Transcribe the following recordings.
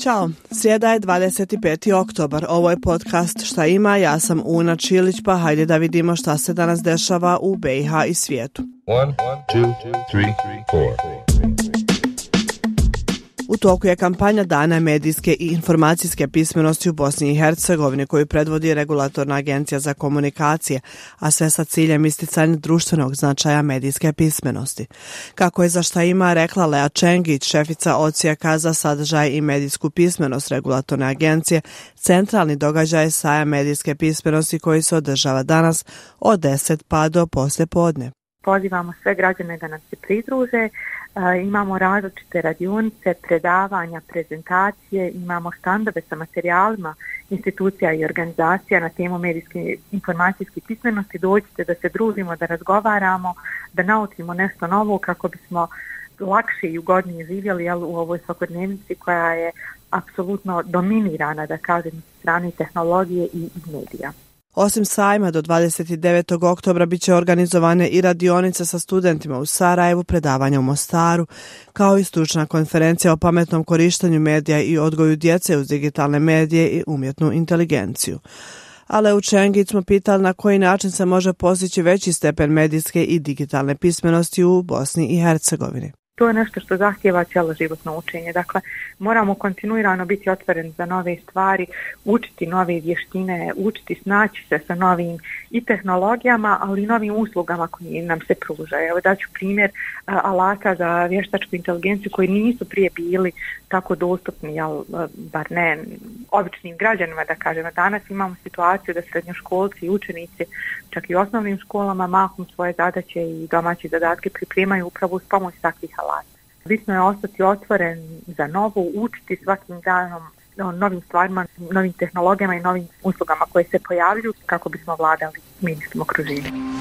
Ćao, srijeda je 25. oktobar, ovo je podcast Šta ima, ja sam Una Čilić, pa hajde da vidimo šta se danas dešava u BiH i svijetu. 1, 2, 3, 4. U toku je kampanja Dana medijske i informacijske pismenosti u Bosni i Hercegovini koju predvodi Regulatorna agencija za komunikacije, a sve sa ciljem isticanja društvenog značaja medijske pismenosti. Kako je za Šta ima rekla Lea Čengić, šefica Odsjeka za sadržaj i medijsku pismenost Regulatorne agencije, centralni događaj Sajam medijske pismenosti koji se održava danas od 10 pa do poslijepodne. Pozivamo sve građane da nam se pridruže. Imamo različite radionice, predavanja, prezentacije, imamo štandove sa materijalima institucija i organizacija na temu medijske informacijske pismenosti. Dođite da se družimo, da razgovaramo, da naučimo nešto novo kako bismo lakše i ugodnije živjeli u ovoj svakodnevnici koja je apsolutno dominirana, da kažem, strane tehnologije i medija. Osim sajma, do 29. oktobra bit će organizovane i radionice sa studentima u Sarajevu, predavanja u Mostaru, kao i stručna konferencija o pametnom korištenju medija i odgoju djece uz digitalne medije i umjetnu inteligenciju. Ale u Čengić smo pitali na koji način se može postići veći stepen medijske i digitalne pismenosti u Bosni i Hercegovini. To je nešto što zahtijeva cjeloživotno učenje. Dakle, moramo kontinuirano biti otvoreni za nove stvari, učiti nove vještine, učiti snaći se sa novim i tehnologijama, ali i novim uslugama koje nam se pružaju. Evo daću primjer alata za vještačku inteligenciju koji nisu prije bili tako dostupni, bar ne običnim građanima, da kažemo. Danas imamo situaciju da srednjoškolci i učenici, čak i u osnovnim školama, mahom svoje zadaće i domaće zadatke pripremaju upravo uz pomoć takvih alata. Bitno je ostati otvoren za novo, učiti svakim danom novim stvarima, novim tehnologijama i novim uslugama koje se pojavljuju kako bismo vladali medijskim okruženjem.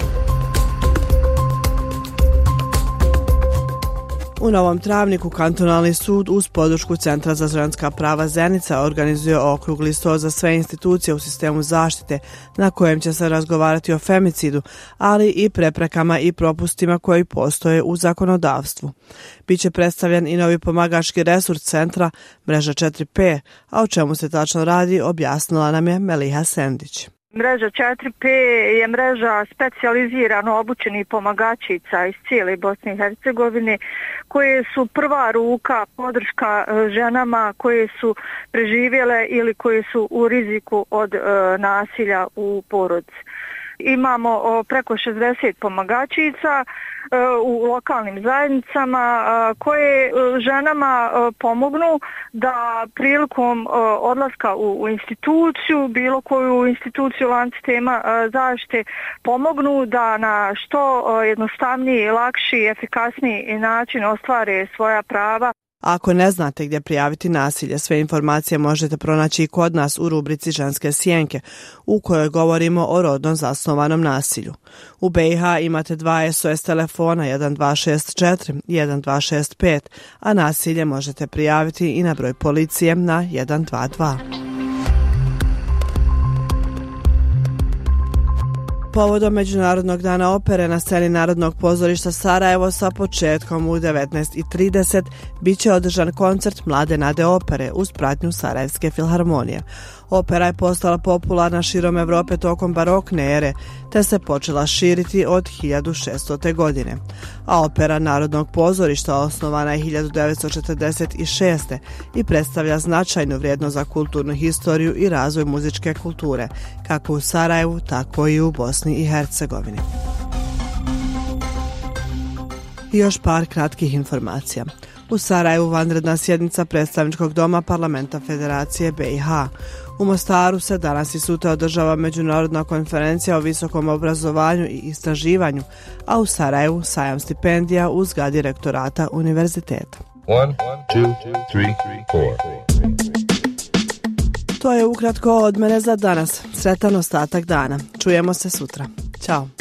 U Novom Travniku kantonalni sud uz podršku Centra za ženska prava Zenica organizuje okrugli stol za sve institucije u sistemu zaštite na kojem će se razgovarati o femicidu, ali i preprekama i propustima koji postoje u zakonodavstvu. Biće predstavljen i novi pomagački resurs centra, mreža 4P, a o čemu se tačno radi objasnila nam je Meliha Sendić. Mreža 4P je mreža specijalizirano obučenih pomagačica iz cijele Bosne i Hercegovine koje su prva ruka podrška ženama koje su preživjele ili koje su u riziku od nasilja u porodici. Imamo preko 60 pomagačica u lokalnim zajednicama koje ženama pomognu da prilikom odlaska u instituciju, bilo koju instituciju lanc tema zaštite, pomognu da na što jednostavniji, lakši, efikasniji način ostvare svoja prava. Ako ne znate gdje prijaviti nasilje, sve informacije možete pronaći i kod nas u rubrici Ženske sjenke, u kojoj govorimo o rodno zasnovanom nasilju. U BiH imate 2 SOS telefona 1264 i 1265, a nasilje možete prijaviti i na broj policije na 122. Povodom Međunarodnog dana opere na sceni Narodnog pozorišta Sarajevo sa početkom u 19:30 bit će održan koncert Mlade nade opere uz pratnju Sarajevske filharmonije. Opera je postala popularna širom Europe tokom barokne ere, te se počela širiti od 1600. godine. A opera Narodnog pozorišta osnovana je 1946. i predstavlja značajnu vrijednost za kulturnu historiju i razvoj muzičke kulture, kako u Sarajevu, tako i u Bosni i Hercegovini. I još par kratkih informacija. U Sarajevu vanredna sjednica predstavničkog doma Parlamenta Federacije BiH. U Mostaru se danas i sutra održava međunarodna konferencija o visokom obrazovanju i istraživanju, a u Sarajevu sajam stipendija u zgradi rektorata univerziteta. 1, 2, 3, 4. To je ukratko od mene za danas. Sretan ostatak dana. Čujemo se sutra. Ćao.